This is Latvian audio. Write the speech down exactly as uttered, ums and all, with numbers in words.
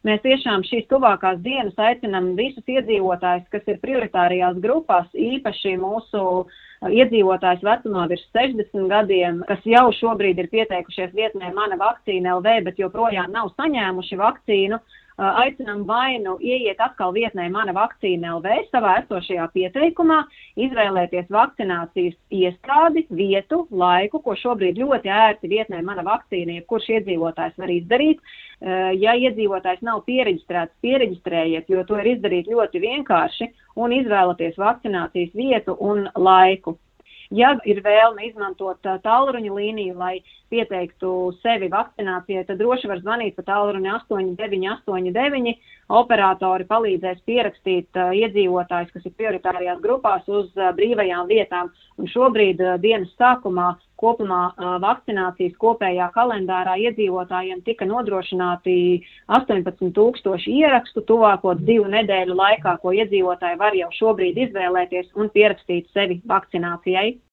Mēs tiešām šīs tuvākās dienas aicinām visus iedzīvotājus, kas ir prioritārajās grupās, īpaši mūsu iedzīvotājs vecumā virs sešdesmit gadiem, kas jau šobrīd ir pieteikušies vietnē Mana vakcīna L V, bet joprojām nav saņēmuši vakcīnu, aicinām vai nu ieiet atkal vietnē Mana vakcīna L V savā esošajā pieteikumā, izvēlēties vakcinācijas iestrādi, vietu, laiku, ko šobrīd ļoti ērti vietnē Mana vakcīna, jebkurš iedzīvotājs var izdarīt. Ja iedzīvotājs nav piereģistrēts, piereģistrējiet, jo to ir izdarīt ļoti vienkārši un izvēlaties vakcinācijas vietu un laiku. Ja ir vēlme izmantot tālruņa līniju, lai pieteiktu sevi vakcinācijai, tad droši var zvanīt pa tālruņa astoņi deviņi astoņi deviņi. Operatori palīdzēs pierakstīt iedzīvotājus, kas ir prioritārajās grupās, uz brīvajām vietām. Un šobrīd dienas sākumā kopumā vakcinācijas kopējā kalendārā iedzīvotājiem tika nodrošināti astoņpadsmit tūkstoši ierakstu tuvāko divu nedēļu laikā, ko iedzīvotāji var jau šobrīd izvēlēties un pierakstīt sevi vakcinācijai.